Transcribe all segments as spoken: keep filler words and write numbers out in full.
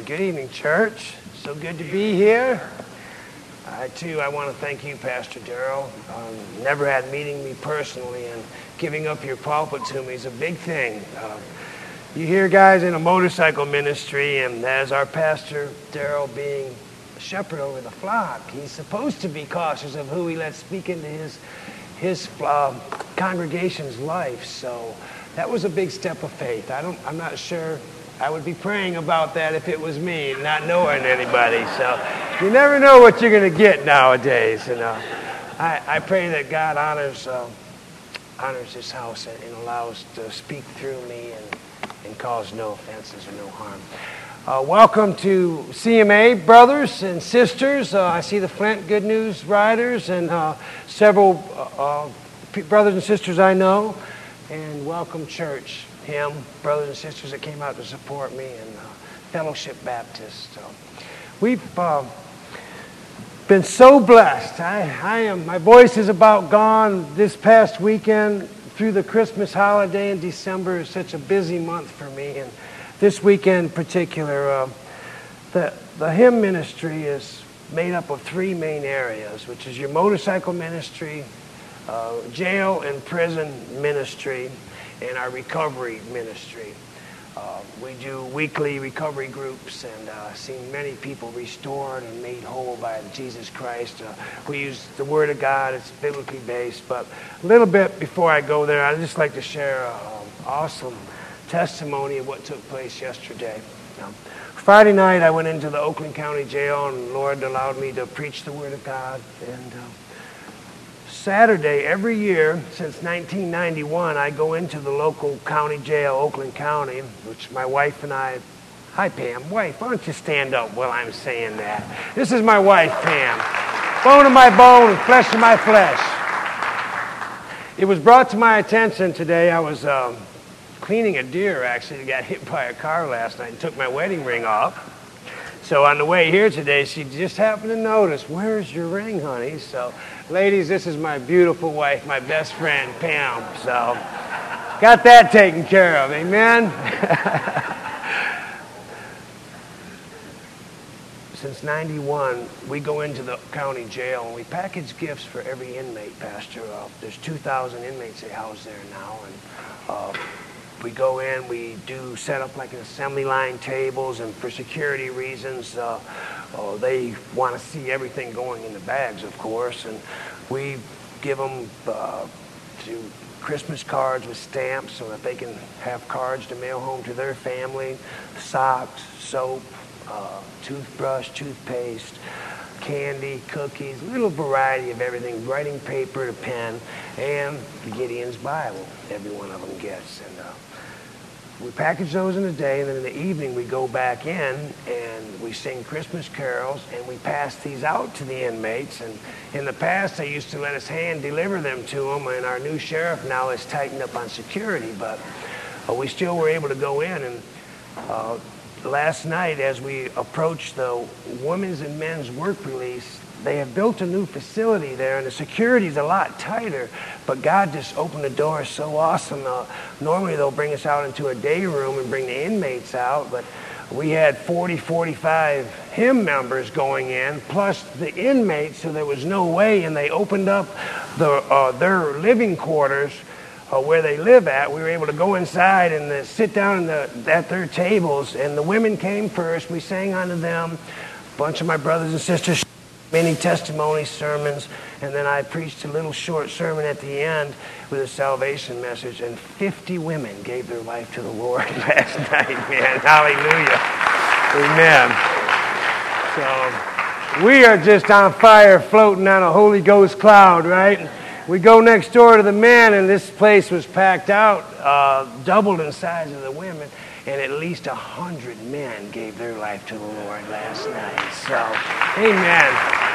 Good evening, church. So good to be here. I, too, I want to thank you, Pastor Darrell. Um, never had meeting me personally, and giving up your pulpit to me is a big thing. Uh, you hear guys in a motorcycle ministry, and as our Pastor Darrell being a shepherd over the flock, he's supposed to be cautious of who he lets speak into his, his uh, congregation's life. So that was a big step of faith. I don't, I'm not sure I would be praying about that if it was me, not knowing anybody. So you never know what you're going to get nowadays. And uh, I, I pray that God honors uh, honors this house and, and allows to speak through me and, and cause no offenses or no harm. Uh, welcome to C M A, brothers and sisters. Uh, I see the Flint Good News Riders and uh, several uh, uh, brothers and sisters I know. And welcome, church. Him, brothers and sisters that came out to support me, and uh, Fellowship Baptist. So we've uh, been so blessed. I, I am. My voice is about gone. This past weekend through the Christmas holiday in December is such a busy month for me, and this weekend in particular, uh, the the hymn ministry is made up of three main areas, which is your motorcycle ministry, uh, jail and prison ministry, and our recovery ministry. Uh, we do weekly recovery groups and uh, seen many people restored and made whole by Jesus Christ. Uh, we use the Word of God. It's biblically based. But a little bit before I go there, I'd just like to share an awesome testimony of what took place yesterday. Um, Friday night, I went into the Oakland County Jail, and the Lord allowed me to preach the Word of God. And uh, Saturday, every year since nineteen ninety-one, I go into the local county jail, Oakland County, which my wife and I, hi Pam, wife, why don't you stand up while I'm saying that? This is my wife, Pam, bone of my bone and flesh of my flesh. It was brought to my attention today, I was um, cleaning a deer actually that got hit by a car last night and took my wedding ring off. So on the way here today, she just happened to notice, where's your ring, honey? So, ladies, this is my beautiful wife, my best friend, Pam. So, got that taken care of, amen? Since ninety-one, we go into the county jail and we package gifts for every inmate, Pastor. Uh, there's two thousand inmates they house there now, and uh, we go in, we do set up like an assembly line tables, and for security reasons, uh, oh, they want to see everything going in the bags, of course, and we give them uh, to Christmas cards with stamps so that they can have cards to mail home to their family, socks, soap, uh, toothbrush, toothpaste, candy, cookies, a little variety of everything, writing paper to pen, and the Gideon's Bible, every one of them gets. And uh, we package those in a day, and then in the evening we go back in and we sing Christmas carols, and we pass these out to the inmates. And in the past, they used to let us hand deliver them to them, and our new sheriff now has tightened up on security, but uh, we still were able to go in. And uh, last night, as we approached the women's and men's work release, they have built a new facility there, and the security's a lot tighter, but God just opened the door so awesome. Uh, normally they'll bring us out into a day room and bring the inmates out, but we had forty, forty-five hymn members going in, plus the inmates, so there was no way, and they opened up the uh, their living quarters uh, where they live at. We were able to go inside and uh, sit down in the, at their tables, and the women came first. We sang unto them. A bunch of my brothers and sisters, many testimonies, sermons, and then I preached a little short sermon at the end with a salvation message, and fifty women gave their life to the Lord last night, man. Hallelujah. Amen. So we are just on fire, floating on a Holy Ghost cloud, right? We go next door to the men, and this place was packed out, uh, doubled in size of the women, and at least a hundred men gave their life to the Lord last night. So, amen,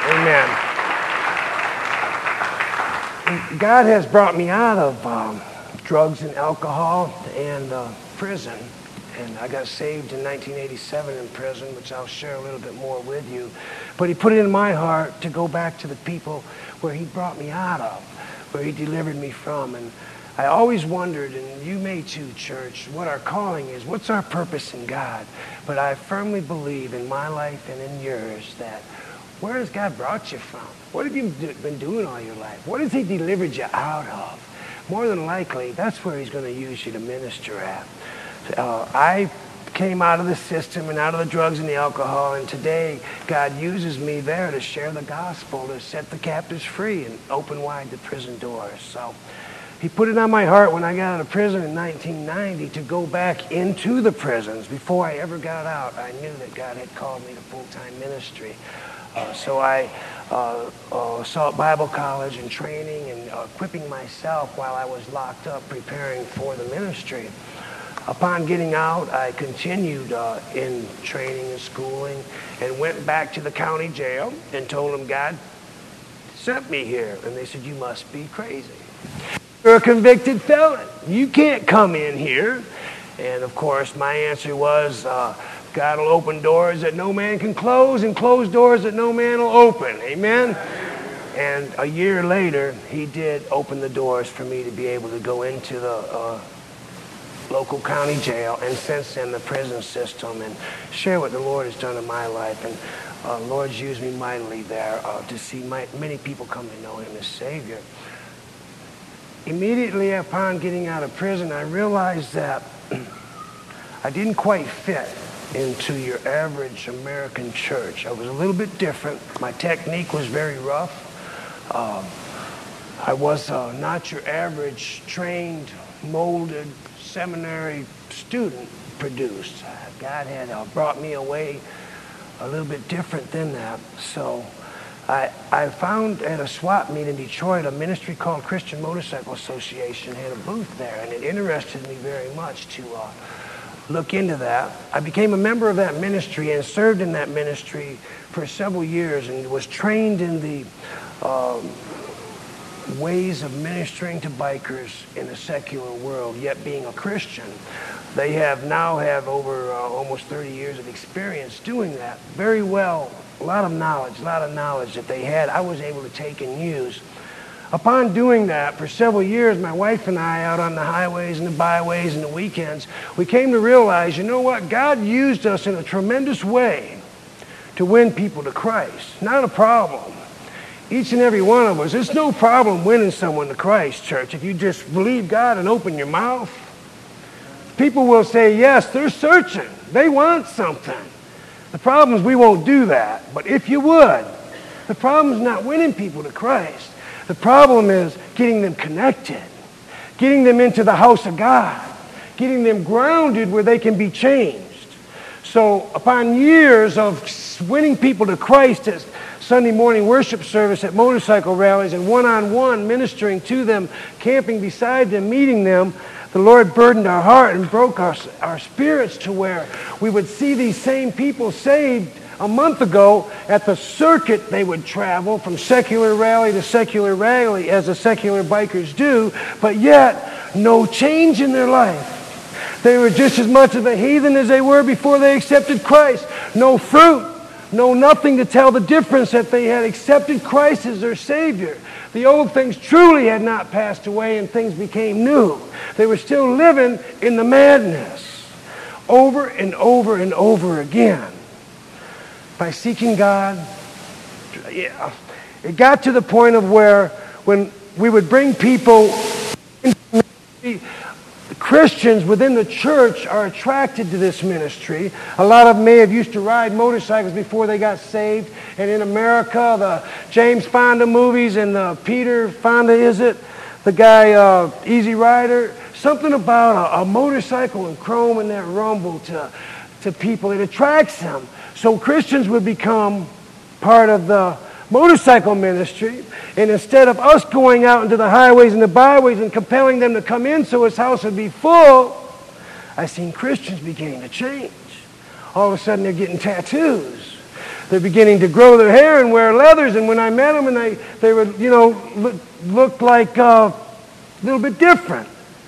amen. God has brought me out of um, drugs and alcohol and uh, prison, and I got saved in nineteen eighty-seven in prison, which I'll share a little bit more with you. But He put it in my heart to go back to the people where He brought me out of, where He delivered me from, and I always wondered, and you may too, church, what our calling is. What's our purpose in God? But I firmly believe in my life and in yours that where has God brought you from? What have you been doing all your life? What has he delivered you out of? More than likely, that's where he's going to use you to minister at. Uh, I came out of the system and out of the drugs and the alcohol, and today God uses me there to share the gospel, to set the captives free and open wide the prison doors. So he put it on my heart when I got out of prison in nineteen ninety to go back into the prisons. Before I ever got out, I knew that God had called me to full-time ministry. Uh, so I uh, uh, sought Bible college and training and uh, equipping myself while I was locked up preparing for the ministry. Upon getting out, I continued uh, in training and schooling and went back to the county jail and told them God sent me here. And they said, you must be crazy. You're a convicted felon. You can't come in here. And of course, my answer was, uh, God will open doors that no man can close and close doors that no man will open. Amen? And a year later, he did open the doors for me to be able to go into the uh, local county jail, and since then the prison system, and share what the Lord has done in my life. And uh, Lord's used me mightily there uh, to see my, many people come to know him as Savior. Immediately upon getting out of prison, I realized that I didn't quite fit into your average American church. I was a little bit different. My technique was very rough. Um, I was uh, not your average trained, molded, seminary student produced. God had uh, brought me away a little bit different than that. So I, I found at a swap meet in Detroit, a ministry called Christian Motorcycle Association had a booth there, and it interested me very much to uh, look into that. I became a member of that ministry and served in that ministry for several years and was trained in the um, ways of ministering to bikers in a secular world, yet being a Christian. They have now have over uh, almost thirty years of experience doing that very well. A lot of knowledge, a lot of knowledge that they had, I was able to take and use. Upon doing that for several years, my wife and I, out on the highways and the byways and the weekends, we came to realize, you know what? God used us in a tremendous way to win people to Christ. Not a problem. Each and every one of us, it's no problem winning someone to Christ, church, if you just believe God and open your mouth. People will say, yes, they're searching. They want something. The problem is we won't do that. But if you would, the problem is not winning people to Christ. The problem is getting them connected, getting them into the house of God, getting them grounded where they can be changed. So upon years of winning people to Christ as Sunday morning worship service at motorcycle rallies and one-on-one ministering to them, camping beside them, meeting them, the Lord burdened our heart and broke our, our spirits to where we would see these same people saved a month ago at the circuit they would travel from secular rally to secular rally as the secular bikers do, but yet no change in their life. They were just as much of a heathen as they were before they accepted Christ. No fruit. No nothing to tell the difference that they had accepted Christ as their Savior. The old things truly had not passed away and things became new. They were still living in the madness over and over and over again. By seeking God, yeah, it got to the point of where when we would bring people into ministry, Christians within the church are attracted to this ministry. A lot of them may have used to ride motorcycles before they got saved. And in America, the James Fonda movies and the Peter Fonda, is it? The guy, uh, Easy Rider. Something about a, a motorcycle and chrome and that rumble to, to people. It attracts them. So Christians would become part of the motorcycle ministry, and instead of us going out into the highways and the byways and compelling them to come in so his house would be full, I seen Christians beginning to change. All of a sudden they're getting tattoos. They're beginning to grow their hair and wear leathers, and when I met them, and they, they were, you know, look, looked like uh, a little bit different.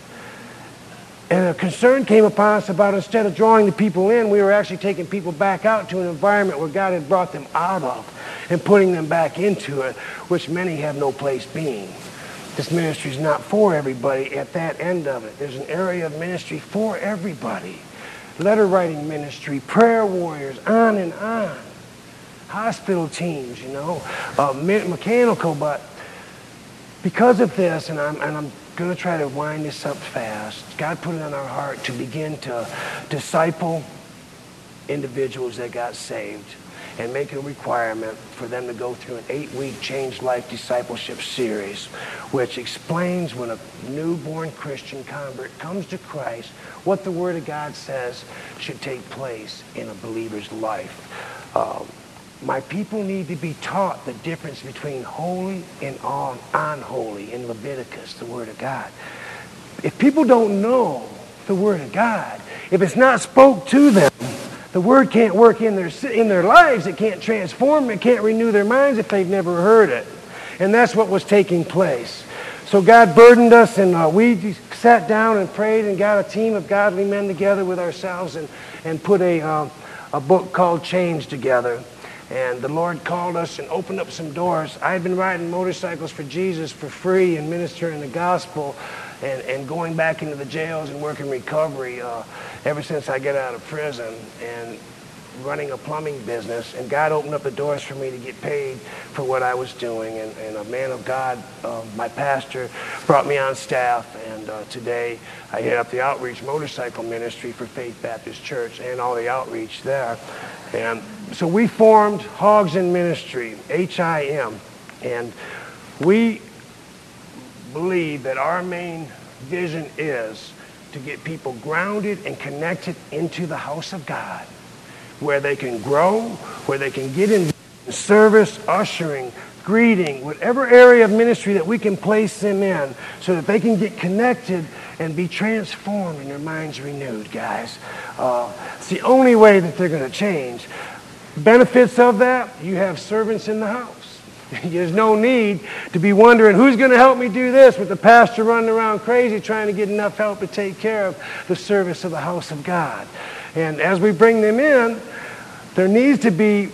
And a concern came upon us about instead of drawing the people in, we were actually taking people back out to an environment where God had brought them out of and putting them back into it, which many have no place being. This ministry is not for everybody at that end of it. There's an area of ministry for everybody. Letter writing ministry, prayer warriors, on and on. Hospital teams, you know, uh, me- mechanical, but because of this, and I'm, and I'm going to try to wind this up fast, God put it on our heart to begin to disciple individuals that got saved and make a requirement for them to go through an eight-week Change Life Discipleship series, which explains when a newborn Christian convert comes to Christ, what the Word of God says should take place in a believer's life. Uh, my people need to be taught the difference between holy and un- unholy in Leviticus, the Word of God. If people don't know the Word of God, if it's not spoke to them, the Word can't work in their in their lives. It can't transform them. It can't renew their minds if they've never heard it. And that's what was taking place. So God burdened us, and uh, we sat down and prayed and got a team of godly men together with ourselves and, and put a, uh, a book called Change together. And the Lord called us and opened up some doors. I had been riding motorcycles for Jesus for free and ministering the gospel and, and going back into the jails and working recovery uh, ever since I got out of prison and running a plumbing business. And God opened up the doors for me to get paid for what I was doing. And, and a man of God, uh, my pastor, brought me on staff. And uh, today I head up the outreach motorcycle ministry for Faith Baptist Church and all the outreach there. And so we formed Hogs in Ministry, H I M. And we believe that our main vision is to get people grounded and connected into the house of God, where they can grow, where they can get in service, ushering, greeting, whatever area of ministry that we can place them in so that they can get connected and be transformed and their minds renewed, guys. Uh, it's the only way that they're going to change. Benefits of that, you have servants in the house. There's no need to be wondering who's going to help me do this with the pastor running around crazy trying to get enough help to take care of the service of the house of God. And as we bring them in, there needs to be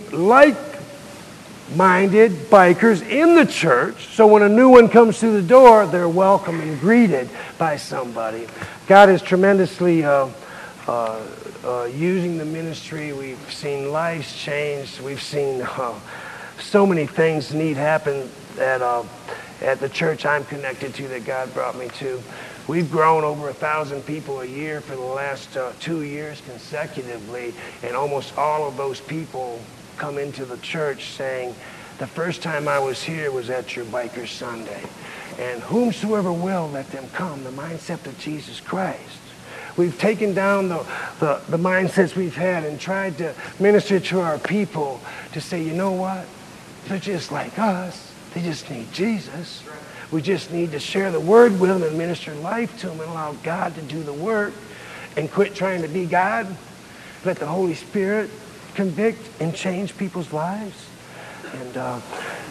like-minded bikers in the church, so when a new one comes through the door, they're welcome and greeted by somebody. God is tremendously uh, uh, uh, using the ministry. We've seen lives changed. We've seen uh, so many things need happen at, uh, at the church I'm connected to that God brought me to. We've grown over a thousand people a year for the last uh, two years consecutively, and almost all of those people come into the church saying, the first time I was here was at your Biker Sunday. And whomsoever will, let them come, the mindset of Jesus Christ. We've taken down the, the, the mindsets we've had and tried to minister to our people to say, you know what? They're just like us. They just need Jesus. We just need to share the word with them and minister life to them and allow God to do the work and quit trying to be God. Let the Holy Spirit convict and change people's lives. And uh,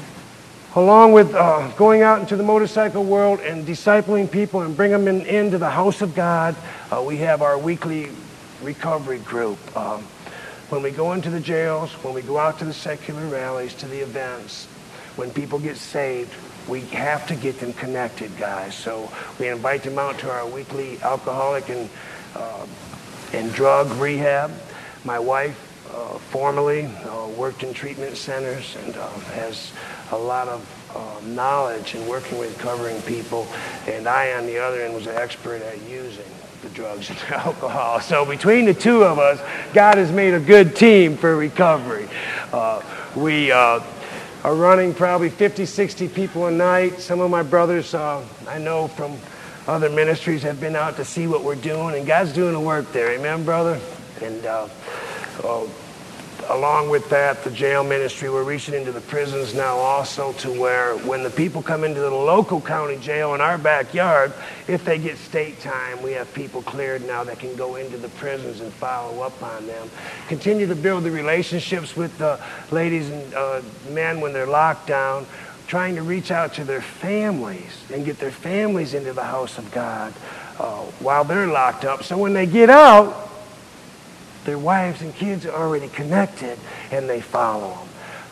along with uh, going out into the motorcycle world and discipling people and bring them in, into the house of God, uh, we have our weekly recovery group. Um, when we go into the jails, when we go out to the secular rallies, to the events, when people get saved, we have to get them connected, guys. So we invite them out to our weekly alcoholic and uh, and drug rehab. My wife uh, formerly uh, worked in treatment centers and uh, has a lot of uh, knowledge in working with recovering people. And I, on the other end, was an expert at using the drugs and the alcohol. So between the two of us, God has made a good team for recovery. Uh, we... Uh, are running probably fifty, sixty people a night. Some of my brothers uh, I know from other ministries have been out to see what we're doing, and God's doing the work there. Amen, brother? And uh, uh, along with that, the jail ministry, we're reaching into the prisons now also to where when the people come into the local county jail in our backyard, if they get state time, we have people cleared now that can go into the prisons and follow up on them. Continue to build the relationships with the ladies and uh, men when they're locked down, trying to reach out to their families and get their families into the house of God uh, while they're locked up. So when they get out, their wives and kids are already connected and they follow them.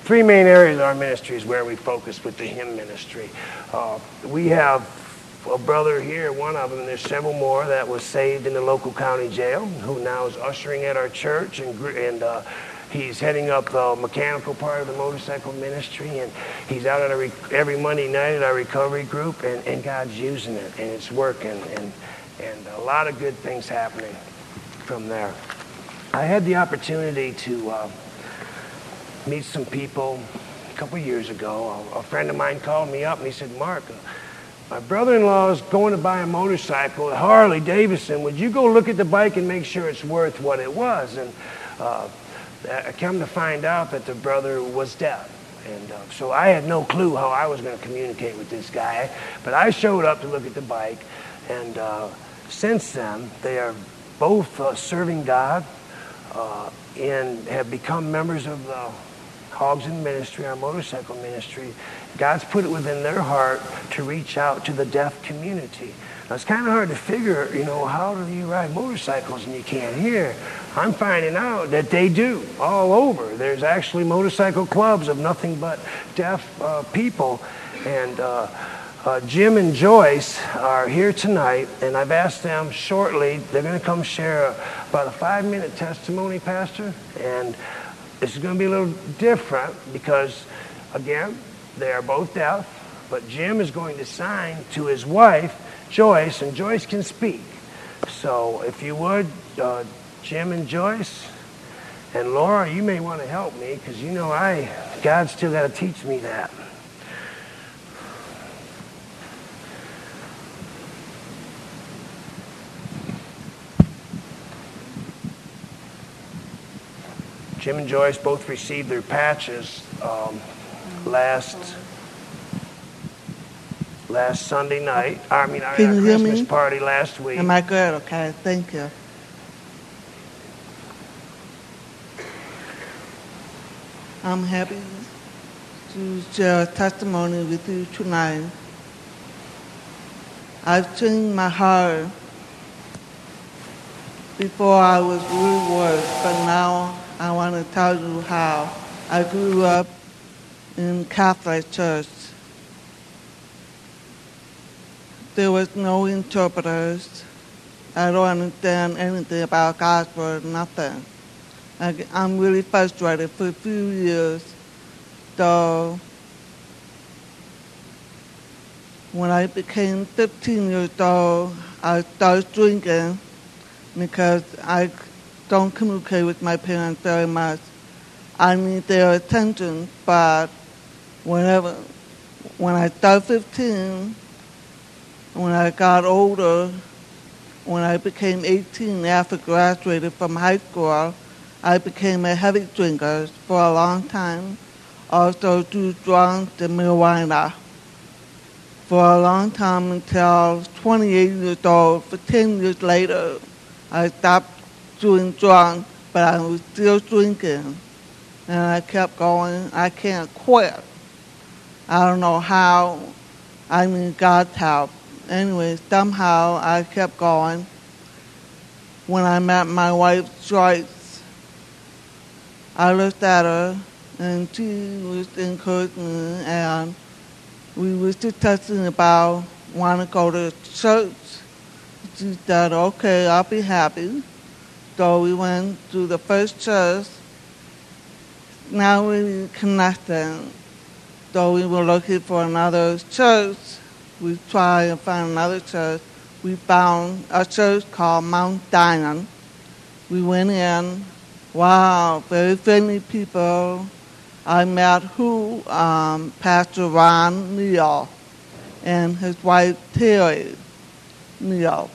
three main areas of our ministry is where we focus with the hymn ministry. Uh, we have a brother here, one of them, and there's several more that was saved in the local county jail, who now is ushering at our church, and and uh, he's heading up the mechanical part of the motorcycle ministry, and he's out at a re- every Monday night at our recovery group, and, and God's using it, and it's working, and and a lot of good things happening from there. I had the opportunity to uh, meet some people a couple years ago. A, a friend of mine called me up and he said, "Mark, uh, my brother-in-law is going to buy a motorcycle, a Harley Davidson. Would you go look at the bike and make sure it's worth what it was?" And uh, I come to find out that the brother was deaf. And uh, so I had no clue how I was going to communicate with this guy. But I showed up to look at the bike. And uh, since then, they are both uh, serving God uh, and have become members of the Hogs in Ministry, our motorcycle ministry. God's put it within their heart to reach out to the deaf community. Now, it's kind of hard to figure, you know, how do you ride motorcycles and you can't hear? I'm finding out that they do all over. There's actually motorcycle clubs of nothing but deaf uh, people. And uh, uh, Jim and Joyce are here tonight, and I've asked them shortly, they're going to come share a, about a five-minute testimony, Pastor. And this is going to be a little different because, again, they are both deaf, but Jim is going to sign to his wife, Joyce, and Joyce can speak. So if you would, uh, Jim and Joyce, and Laura, you may want to help me because you know I, God's still got to teach me that. Jim and Joyce both received their patches um, last last Sunday night. I mean, our, our Christmas party last week. Am I good? Okay, thank you. I'm happy to share a testimony with you tonight. I've changed my heart. Before I was really worse, but now I want to tell you how I grew up in Catholic church. There was no interpreters. I don't understand anything about God's word, nothing. I, I'm really frustrated for a few years, though. When I became fifteen years old, I started drinking because I don't communicate with my parents very much. I need their attention, but whenever, when I started fifteen, when I got older, when I became eighteen after graduating from high school, I became a heavy drinker for a long time, also do drugs and marijuana. For a long time until twenty-eight years old, for ten years later, I stopped doing drugs, but I was still drinking. And I kept going. I can't quit. I don't know how. I need God's help. Anyway, somehow I kept going. When I met my wife, Joyce, I looked at her, and she was encouraging me, and we were discussing about wanting to go to church. She said, okay, I'll be happy. So we went to the first church. Now we're connecting. So we were looking for another church. We tried to find another church. We found a church called Mount Zion. We went in. Wow, very friendly people. I met who? Um, Pastor Ron Neal and his wife Terry Neal.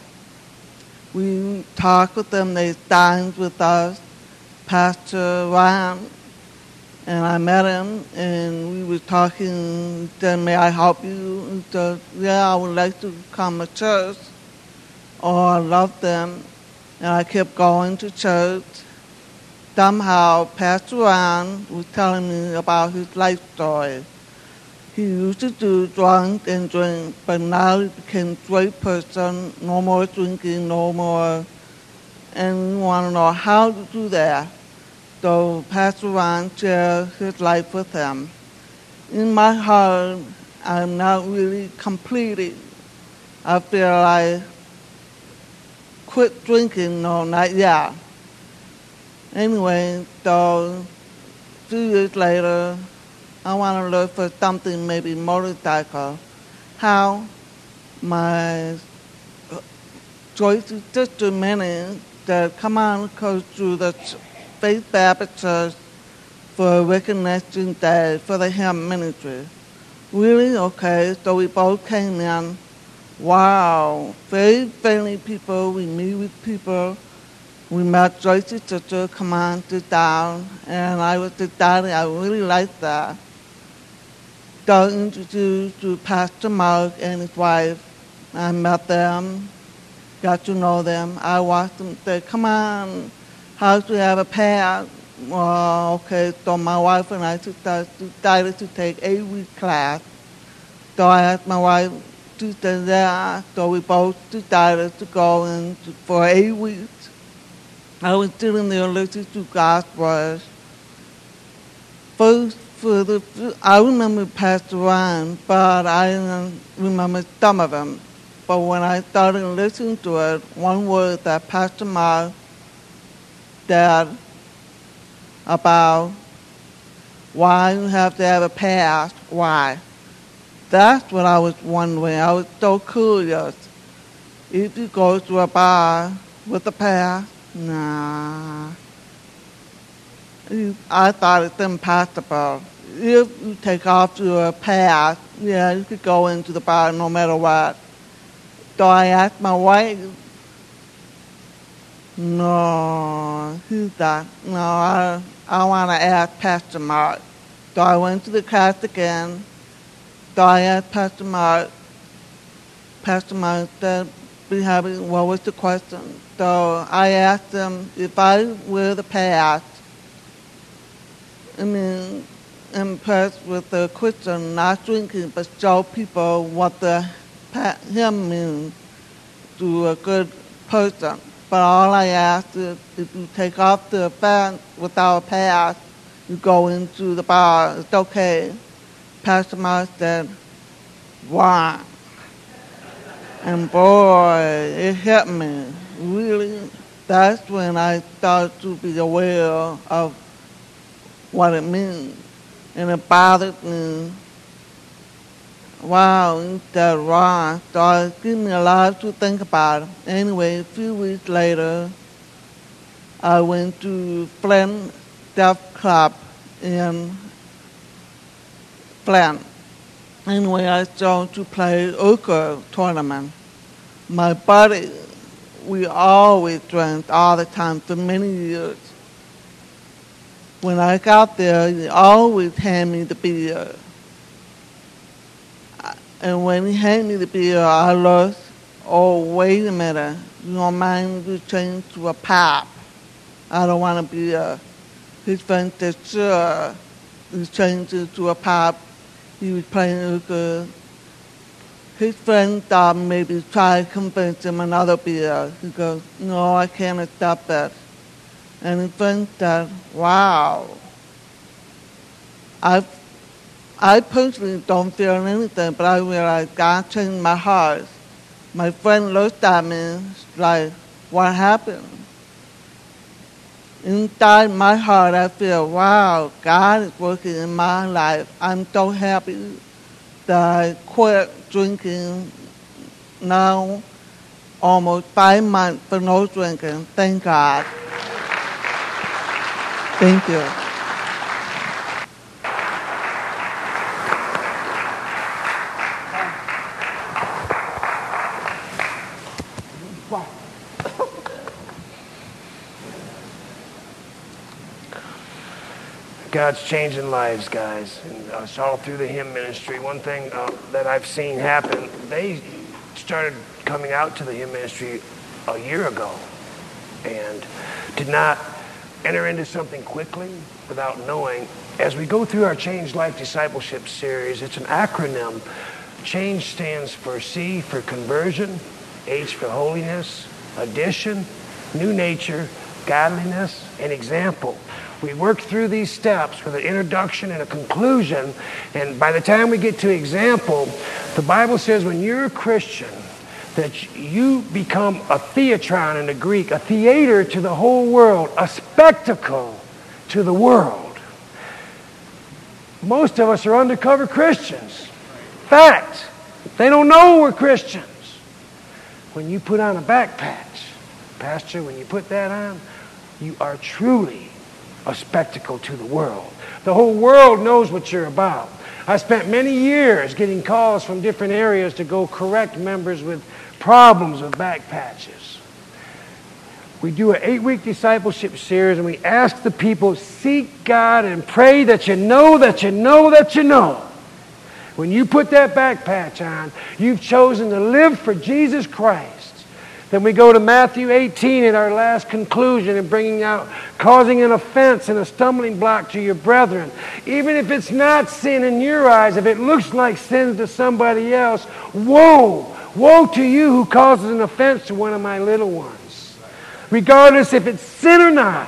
We talked with them. They dined with us. Pastor Ron, and I met him, and we were talking. He said, may I help you? He said, yeah, I would like to come to church. Oh, I love them. And I kept going to church. Somehow, Pastor Ron was telling me about his life story. He used to do drugs and drink, but now he became a great person, no more drinking, no more. And we want to know how to do that. though Pastor Ron shared his life with him. In my heart, I'm not really completed. I feel like quit drinking, no, not yet. Anyway, so two years later, I want to look for something, maybe motorcycle. How my Joyce's sister Minnie that come on goes to the Faith Baptist Church for Recognition Day for the hymn ministry. Really? Okay, so we both came in. Wow, very friendly people. We meet with people. We met Joyce's sister, come on, sit down. And I was sit down, I really liked that. Got introduced to Pastor Mark and his wife. I met them, got to know them. I watched them say, come on, how do you have a pass? Well, okay, so my wife and I decided to take a week class. So I asked my wife to say that, so we both decided to go in for eight weeks. I was sitting there listening to God's words. First, for the, I remember Pastor Ryan, but I didn't remember some of them. But when I started listening to it, one word that Pastor Mark said about why you have to have a past, why. That's what I was wondering. I was so curious. If you go to a bar with a past, nah. I thought it's impossible. If you take off your past, yeah, you could go into the bar no matter what. So I asked my wife, no, who's that? No, I, I want to ask Pastor Mark. So I went to the class again. So I asked Pastor Mark. Pastor Mark said, we have, what was the question? So I asked him, if I wear the past, I mean, impressed with the Christian not drinking, but show people what the hymn means to a good person. But all I asked is, if you take off the pants without a pass, you go into the bar, it's okay. Pastor Mark said, why? And boy, it hit me. Really, that's when I started to be aware of what it means. And it bothered me. Wow, it's that wrong. So it gave me a lot to think about. Anyway, a few weeks later, I went to Flint Deaf Club in Flint. Anyway, I started to play euchre tournament. My buddy, we always drank all the time for many years. When I got there, he always handed me the beer. And when he handed me the beer, I looked, oh, wait a minute. You don't mind if you change to a pop? I don't want a beer. His friend said, sure. He changed it to a pop. He was playing euchre. His friend thought maybe try to convince him another beer. He goes, no, I can't accept that. And his friend said, wow. I, I personally don't feel anything, but I realized God changed my heart. My friend looked at me like, what happened? Inside my heart, I feel, wow, God is working in my life. I'm so happy that I quit drinking now, almost five months for no drinking. Thank God. Thank you. God's changing lives, guys. And uh, it's all through the hymn ministry. One thing uh, that I've seen happen, they started coming out to the hymn ministry a year ago and did not enter into something quickly without knowing. As we go through our Change Life Discipleship series, it's an acronym. Change stands for C for conversion, H for holiness, addition, new nature, godliness, and example. We work through these steps with an introduction and a conclusion, and by the time we get to example, the Bible says when you're a Christian, that you become a theatron in the Greek, a theater to the whole world, a spectacle to the world. Most of us are undercover Christians. Fact, they don't know we're Christians. When you put on a back patch, Pastor, when you put that on, you are truly a spectacle to the world. The whole world knows what you're about. I spent many years getting calls from different areas to go correct members with problems with back patches. We do an eight-week discipleship series, and we ask the people, seek God and pray that you know that you know that you know. When you put that back patch on, you've chosen to live for Jesus Christ. Then we go to Matthew eighteen in our last conclusion and bringing out, causing an offense and a stumbling block to your brethren. Even if it's not sin in your eyes, if it looks like sin to somebody else, woe! Woe to you who causes an offense to one of my little ones. Regardless if it's sin or not.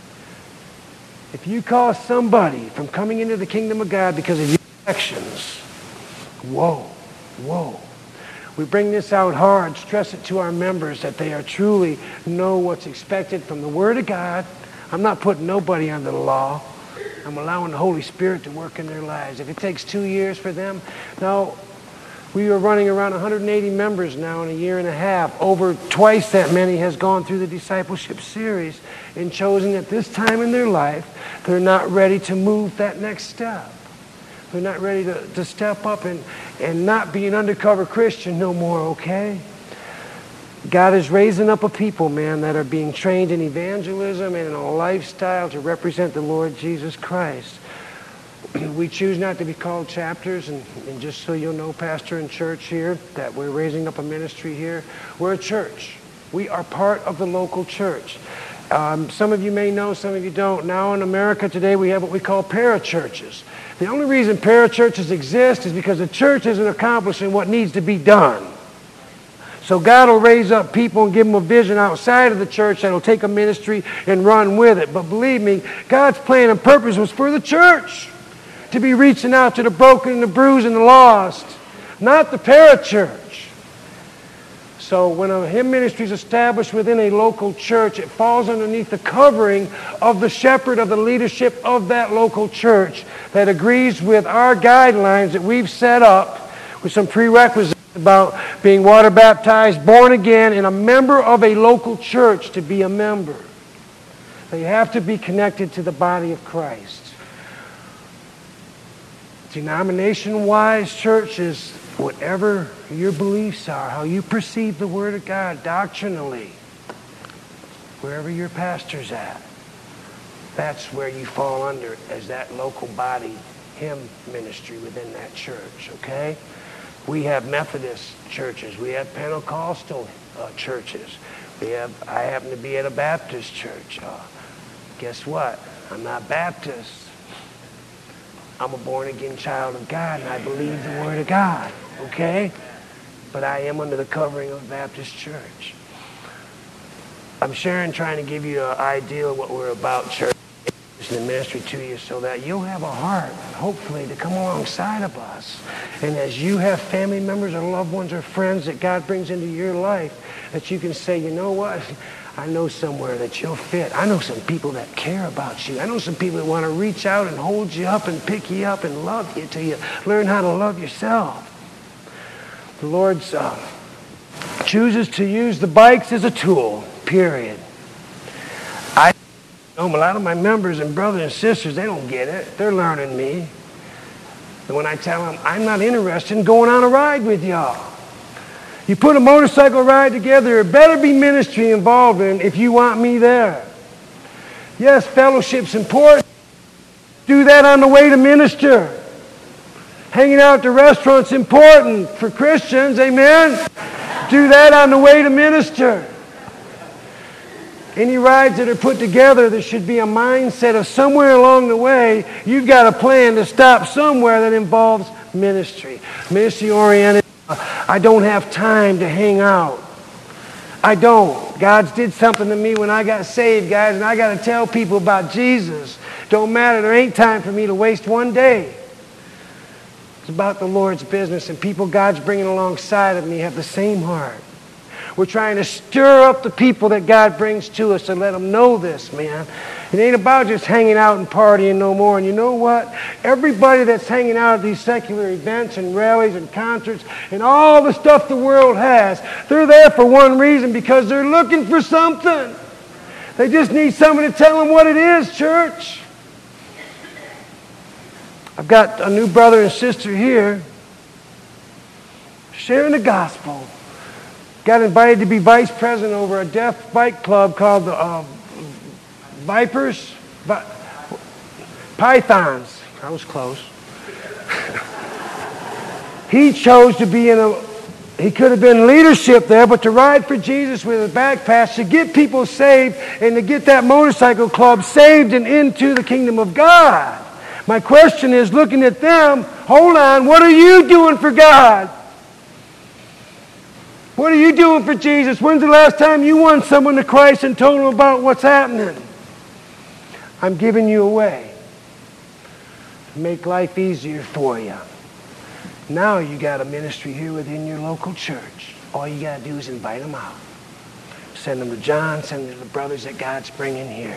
If you cause somebody from coming into the kingdom of God because of your actions, woe, woe. We bring this out hard, stress it to our members that they are truly know what's expected from the Word of God. I'm not putting nobody under the law. I'm allowing the Holy Spirit to work in their lives. If it takes two years for them, now we are running around one hundred eighty members now in a year and a half. Over twice that many has gone through the discipleship series and chosen at this time in their life, they're not ready to move that next step. They're not ready to, to step up and, and not be an undercover Christian no more, okay? God is raising up a people, man, that are being trained in evangelism and in a lifestyle to represent the Lord Jesus Christ. We choose not to be called chapters, and, and just so you'll know, pastor and church here, that we're raising up a ministry here. We're a church. We are part of the local church. Um, some of you may know, some of you don't. Now in America today, we have what we call parachurches. The only reason parachurches exist is because the church isn't accomplishing what needs to be done. So God will raise up people and give them a vision outside of the church that will take a ministry and run with it. But believe me, God's plan and purpose was for the church to be reaching out to the broken and the bruised and the lost, not the parachurch. So when a hymn ministry is established within a local church, it falls underneath the covering of the shepherd of the leadership of that local church that agrees with our guidelines that we've set up with some prerequisites about being water baptized, born again, and a member of a local church to be a member. They have to be connected to the body of Christ. Denomination-wise, church is whatever your beliefs are, how you perceive the Word of God doctrinally, wherever your pastor's at, that's where you fall under as that local body hymn ministry within that church, okay? We have Methodist churches. We have Pentecostal uh, churches. We have. I happen to be at a Baptist church. Uh, guess what? I'm not Baptist. I'm a born-again child of God, and I believe the Word of God, okay? But I am under the covering of a Baptist church. I'm sharing, trying to give you an idea of what we're about, church, and the ministry to you so that you'll have a heart, hopefully, to come alongside of us. And as you have family members or loved ones or friends that God brings into your life, that you can say, you know what? I know somewhere that you'll fit. I know some people that care about you. I know some people that want to reach out and hold you up and pick you up and love you till you learn how to love yourself. The Lord uh, chooses to use the bikes as a tool, period. I know a lot of my members and brothers and sisters, they don't get it. They're learning me. And when I tell them, I'm not interested in going on a ride with y'all. You put a motorcycle ride together, there better be ministry involved in if you want me there. Yes, fellowship's important. Do that on the way to minister. Hanging out at the restaurant's important for Christians, amen? Do that on the way to minister. Any rides that are put together, there should be a mindset of somewhere along the way, you've got a plan to stop somewhere that involves ministry. Ministry-oriented. I don't have time to hang out. I don't. God did something to me when I got saved, guys, and I got to tell people about Jesus. Don't matter. There ain't time for me to waste one day. It's about the Lord's business, and people God's bringing alongside of me have the same heart. We're trying to stir up the people that God brings to us and let them know this, man. It ain't about just hanging out and partying no more. And you know what? Everybody that's hanging out at these secular events and rallies and concerts and all the stuff the world has, they're there for one reason, because they're looking for something. They just need someone to tell them what it is, church. I've got a new brother and sister here sharing the gospel. Got invited to be vice president over a deaf bike club called the uh, Vipers, Vi- Pythons. I was close. He chose to be in a, he could have been leadership there, but to ride for Jesus with a backpack, to get people saved and to get that motorcycle club saved and into the kingdom of God. My question is, looking at them, hold on, what are you doing for God? What are you doing for Jesus? When's the last time you won someone to Christ and told them about what's happening? I'm giving you away to make life easier for you. Now you got a ministry here within your local church. All you got to do is invite them out. Send them to John, send them to the brothers that God's bringing here.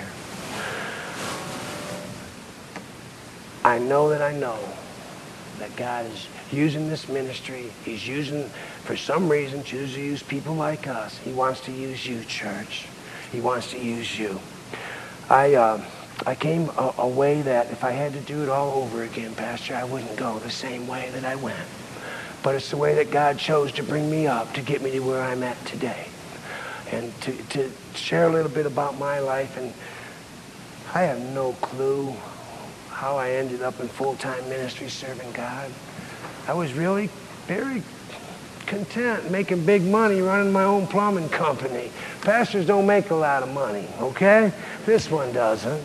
I know that I know that God is using this ministry. He's using, for some reason, chooses to use people like us. He wants to use you, church. He wants to use you. I uh, I came a, a way that if I had to do it all over again, Pastor, I wouldn't go the same way that I went. But it's the way that God chose to bring me up to get me to where I'm at today. And to, to share a little bit about my life. And I have no clue how I ended up in full-time ministry serving God. I was really very content making big money running my own plumbing company. Pastors don't make a lot of money, okay? This one doesn't.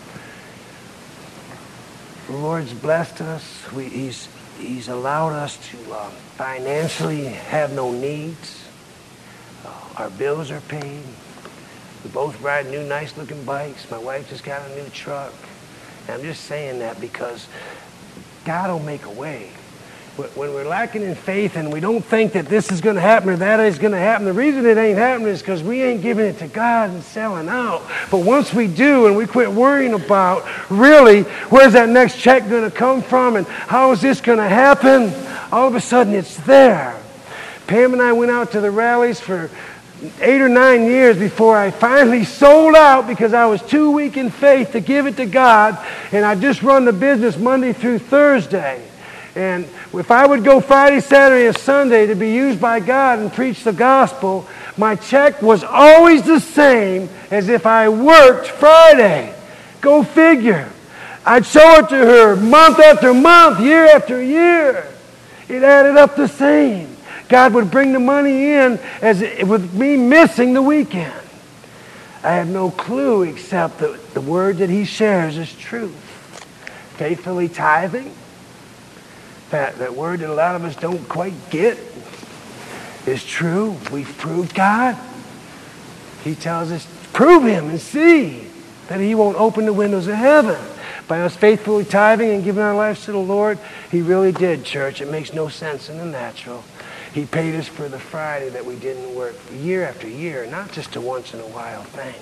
The Lord's blessed us. We, he's, he's allowed us to uh, financially have no needs. Uh, our bills are paid. We both ride new, nice-looking bikes. My wife just got a new truck. And I'm just saying that because God will make a way. When we're lacking in faith and we don't think that this is going to happen or that is going to happen, the reason it ain't happening is because we ain't giving it to God and selling out. But once we do and we quit worrying about, really, where's that next check going to come from and how is this going to happen, all of a sudden it's there. Pam and I went out to the rallies for eight or nine years before I finally sold out because I was too weak in faith to give it to God, and I just run the business Monday through Thursday. And if I would go Friday, Saturday, and Sunday to be used by God and preach the gospel, my check was always the same as if I worked Friday. Go figure. I'd show it to her month after month, year after year. It added up the same. God would bring the money in as it, with me missing the weekend. I have no clue except that the word that he shares is truth. Faithfully tithing. That, that word that a lot of us don't quite get is true. We've proved God. He tells us, prove him and see that he won't open the windows of heaven. By us faithfully tithing and giving our lives to the Lord, he really did, church. It makes no sense in the natural. He paid us for the Friday that we didn't work year after year, not just a once in a while thing.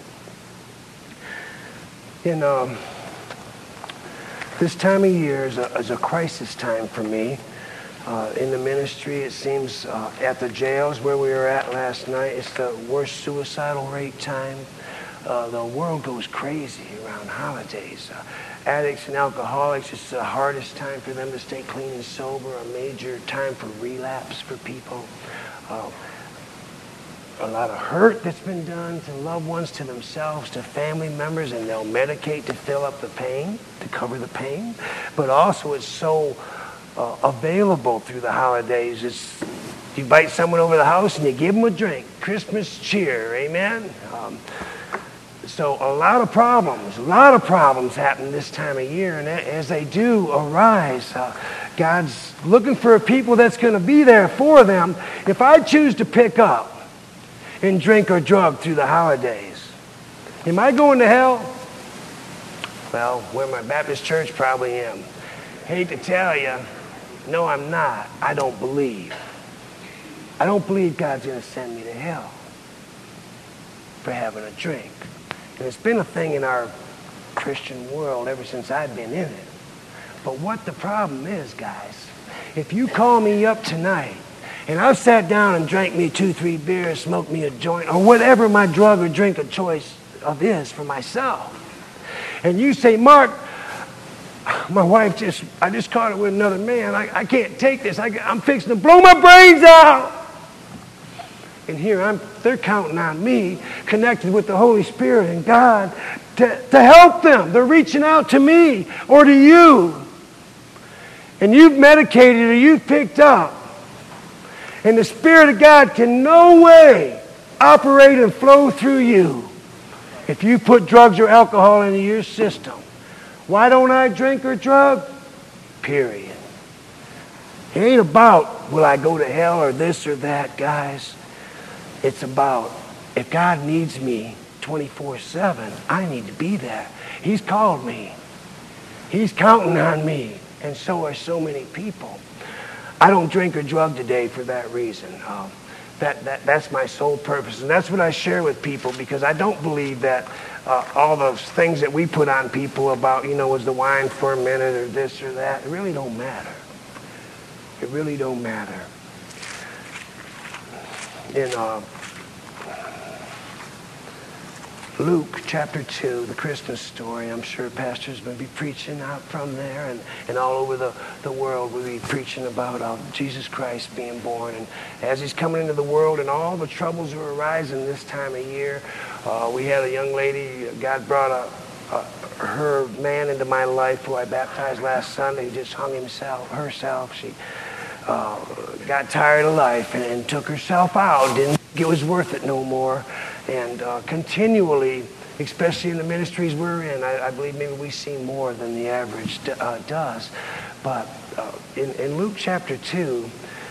You know, this time of year is a, is a crisis time for me. Uh, in the ministry, it seems uh, at the jails where we were at last night, it's the worst suicidal rate time. Uh, the world goes crazy around holidays. Uh, addicts and alcoholics, it's the hardest time for them to stay clean and sober, a major time for relapse for people. Uh, a lot of hurt that's been done to loved ones, to themselves, to family members, and they'll medicate to fill up the pain, to cover the pain. But also it's so uh, available through the holidays. It's, you invite someone over the house and you give them a drink. Christmas cheer, amen? Um, so a lot of problems, a lot of problems happen this time of year. And as they do arise, uh, God's looking for a people that's going to be there for them. If I choose to pick up and drink or drug through the holidays, am I going to hell? Well, where my Baptist church probably am. Hate to tell you, no, I'm not. I don't believe. I don't believe God's going to send me to hell for having a drink. And it's been a thing in our Christian world ever since I've been in it. But what the problem is, guys, if you call me up tonight and I've sat down and drank me two, three beers, smoked me a joint, or whatever my drug or drink of choice of is for myself, and you say, Mark, my wife just, I just caught it with another man. I, I can't take this. I, I'm fixing to blow my brains out. And here I'm, they're counting on me, connected with the Holy Spirit and God, to, to help them. They're reaching out to me or to you. And you've medicated or you've picked up. And the Spirit of God can no way operate and flow through you if you put drugs or alcohol into your system. Why don't I drink or drug? Period. It ain't about will I go to hell or this or that, guys. It's about if God needs me twenty-four seven, I need to be there. He's called me. He's counting on me. And so are so many people. I don't drink or drug today for that reason. Um, that, that, that's my sole purpose. And that's what I share with people, because I don't believe that uh, all those things that we put on people about, you know, was the wine for a minute or this or that, it really don't matter. It really don't matter. In uh, Luke chapter two, the Christmas story, I'm sure pastors will be preaching out from there, and, and all over the, the world we'll be preaching about uh, Jesus Christ being born. And as he's coming into the world and all the troubles are arising this time of year, uh, we had a young lady, God brought a, a, her man into my life who I baptized last Sunday, who just hung himself, herself. She uh, got tired of life and, and took herself out, didn't think it was worth it no more. And uh, continually, especially in the ministries we're in, I, I believe maybe we see more than the average uh, does. But uh, in, in Luke chapter two,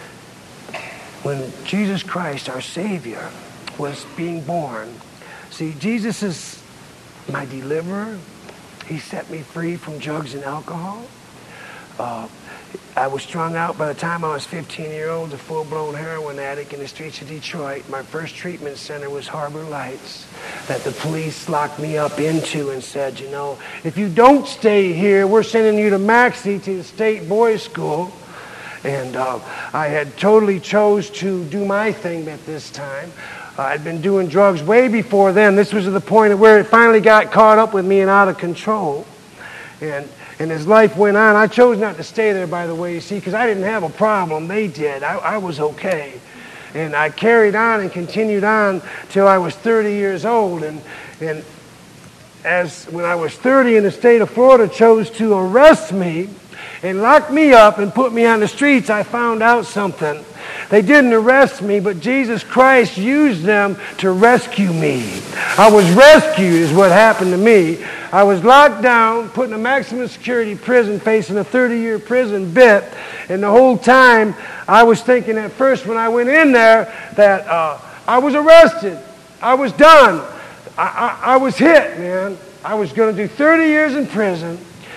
when Jesus Christ, our Savior, was being born, see, Jesus is my deliverer. He set me free from drugs and alcohol. Uh, I was strung out by the time I was fifteen years old, a full-blown heroin addict in the streets of Detroit. My first treatment center was Harbor Lights, that the police locked me up into and said, you know, if you don't stay here, we're sending you to Maxie, to the state boys' school. And uh, I had totally chose to do my thing at this time. Uh, I'd been doing drugs way before then. This was at the point where it finally got caught up with me and out of control. And And as life went on, I chose not to stay there, by the way, you see, because I didn't have a problem. They did. I, I was okay. And I carried on and continued on till I was thirty years old. And, and as when I was thirty in the state of Florida chose to arrest me and lock me up and put me on the streets, I found out something. They didn't arrest me, but Jesus Christ used them to rescue me. I was rescued is what happened to me. I was locked down, put in a maximum security prison, facing a thirty-year prison bit. And the whole time, I was thinking at first when I went in there that uh, I was arrested. I was done. I, I, I was hit, man. I was going to do thirty years in prison.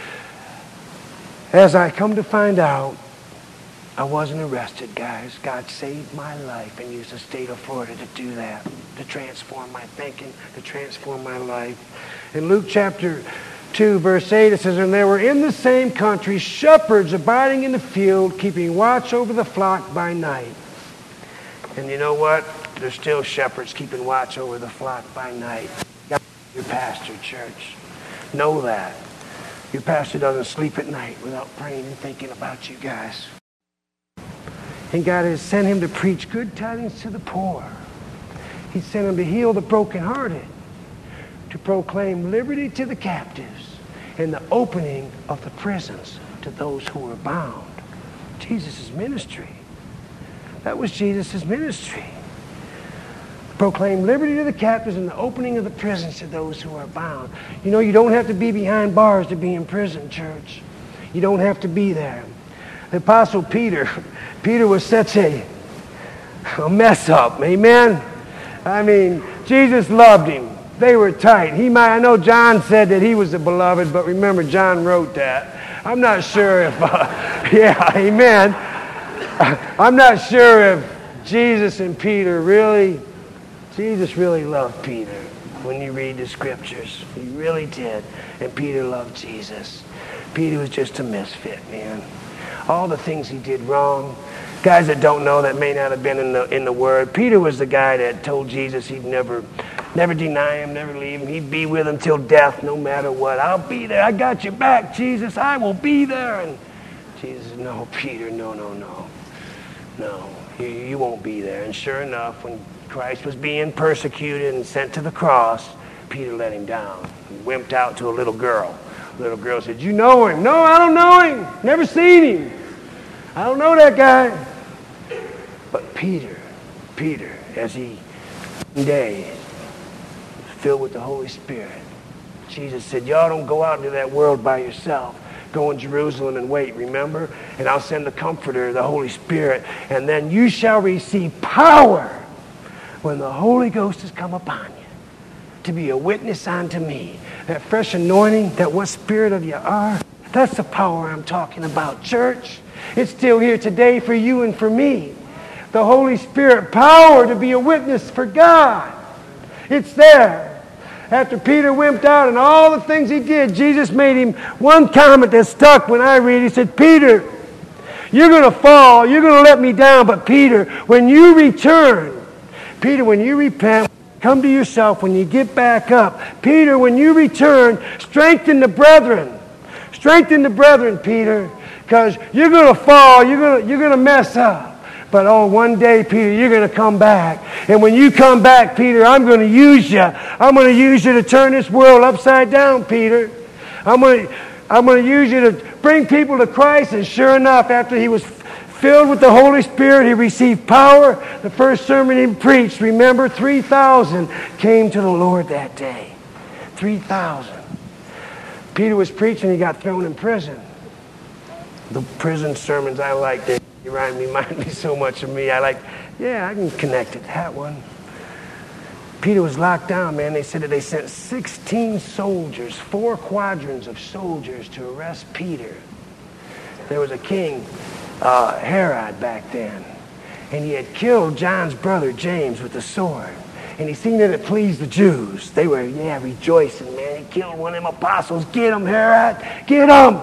As I come to find out, I wasn't arrested, guys. God saved my life and used the state of Florida to do that, to transform my thinking, to transform my life. In Luke chapter two, verse eight, it says, and there were in the same country shepherds abiding in the field, keeping watch over the flock by night. And you know what? There's still shepherds keeping watch over the flock by night. Your pastor, church. Know that. Your pastor doesn't sleep at night without praying and thinking about you guys. And God has sent him to preach good tidings to the poor. He sent him to heal the brokenhearted, to proclaim liberty to the captives, and the opening of the prisons to those who are bound. Jesus' ministry. That was Jesus' ministry. Proclaim liberty to the captives and the opening of the prisons to those who are bound. You know, you don't have to be behind bars to be in prison, church. You don't have to be there. The Apostle Peter, Peter was such a, a mess up, amen? I mean, Jesus loved him. They were tight. He might, I know John said that he was the beloved, but remember, John wrote that. I'm not sure if, uh, yeah, amen. I'm not sure if Jesus and Peter really, Jesus really loved Peter when you read the scriptures. He really did. And Peter loved Jesus. Peter was just a misfit, man. All the things he did wrong. Guys that don't know, that may not have been in the in the Word. Peter was the guy that told Jesus he'd never, never deny him, never leave him. He'd be with him till death, no matter what. I'll be there. I got your back, Jesus. I will be there. And Jesus said, no, Peter, no, no, no. No, you, you won't be there. And sure enough, when Christ was being persecuted and sent to the cross, Peter let him down. He wimped out to a little girl. The little girl said, you know him? No, I don't know him. Never seen him. I don't know that guy. But Peter, Peter, as he one day filled with the Holy Spirit, Jesus said, y'all don't go out into that world by yourself. Go in Jerusalem and wait, remember? And I'll send the Comforter, the Holy Spirit, and then you shall receive power when the Holy Ghost has come upon you to be a witness unto me. That fresh anointing, that what spirit of you are, that's the power I'm talking about, church. It's still here today for you and for me. The Holy Spirit, power to be a witness for God. It's there. After Peter wimped out and all the things he did, Jesus made him one comment that stuck when I read. He said, Peter, you're going to fall. You're going to let me down. But Peter, when you return, Peter, when you repent, come to yourself, when you get back up. Peter, when you return, strengthen the brethren. Strengthen the brethren, Peter, because you're going to fall. You're going to, you're going to mess up. But oh, one day, Peter, you're going to come back. And when you come back, Peter, I'm going to use you. I'm going to use you to turn this world upside down, Peter. I'm going to, I'm going to use you to bring people to Christ. And sure enough, after he was filled with the Holy Spirit, he received power. The first sermon he preached, remember, three thousand came to the Lord that day. three thousand. Peter was preaching, he got thrown in prison. The prison sermons I like, they remind me, remind me so much of me. I like, yeah, I can connect it, that one. Peter was locked down, man. They said that they sent sixteen soldiers, four quadrants of soldiers to arrest Peter. There was a king, uh, Herod back then, and he had killed John's brother James with a sword. And he seen that it pleased the Jews. They were, yeah, rejoicing, man. He killed one of them apostles. Get him, Herod. Get him.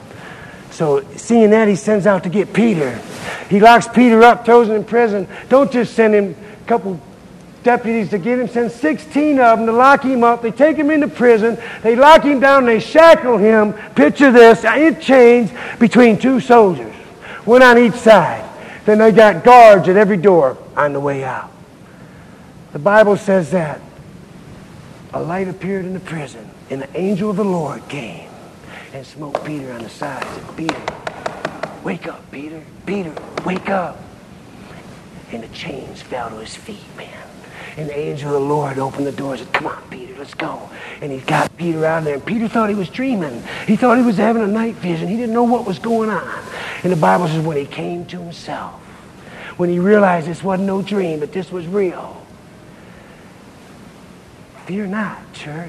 So seeing that, he sends out to get Peter. He locks Peter up, throws him in prison. Don't just send him a couple deputies to get him. Send sixteen of them to lock him up. They take him into prison. They lock him down. They shackle him. Picture this, in chains between two soldiers, one on each side. Then they got guards at every door on the way out. The Bible says that a light appeared in the prison, and the angel of the Lord came and smote Peter on the side. Said, Peter, wake up, Peter. Peter, wake up. And the chains fell to his feet, man. And the angel of the Lord opened the door and said, come on, Peter, let's go. And he got Peter out of there. And Peter thought he was dreaming. He thought he was having a night vision. He didn't know what was going on. And the Bible says when he came to himself, when he realized this wasn't no dream, but this was real. Fear not, church.